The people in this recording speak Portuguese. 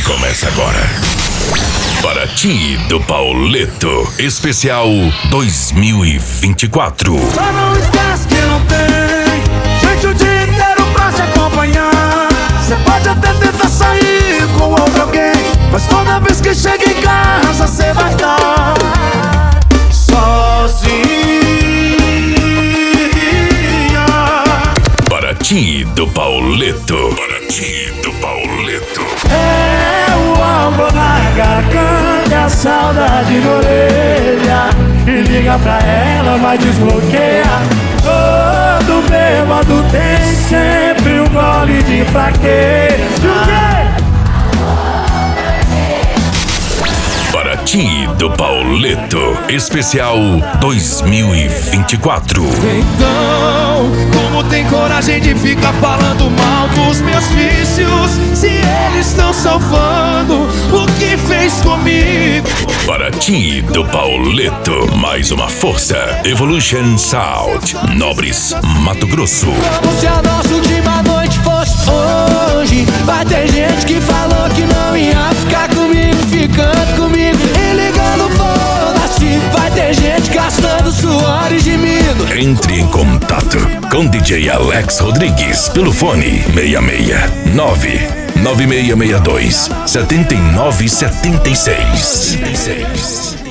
Começa agora. Paraty do Pauleto, especial 2024. Só não esquece que não tem gente o dia inteiro pra te acompanhar. Você pode até tentar sair com outro alguém, mas toda vez que chega em casa você vai estar sozinha. Paraty do Pauleto. Paraty do Pauleto. É o amor na garganta, a saudade na orelha. E liga pra ela, mas desbloqueia. Todo bêbado tem sempre um gole de fraqueza. Paraty do Pauleto, especial 2024. Então, como tem coragem de ficar falando mal dos meus vícios, se eles estão salvando o que fez comigo? Paraty do Pauleto, mais uma força. Evolution Sound, Nobres, Mato Grosso. Como se a nossa última noite fosse hoje. Vai ter gente que falou que não ia ficar comigo, ficando comigo e ligando foda-se. Vai ter gente gastando suor e gemido. Entre em contato com DJ Alex Rodrigues pelo fone 669 9662 7976.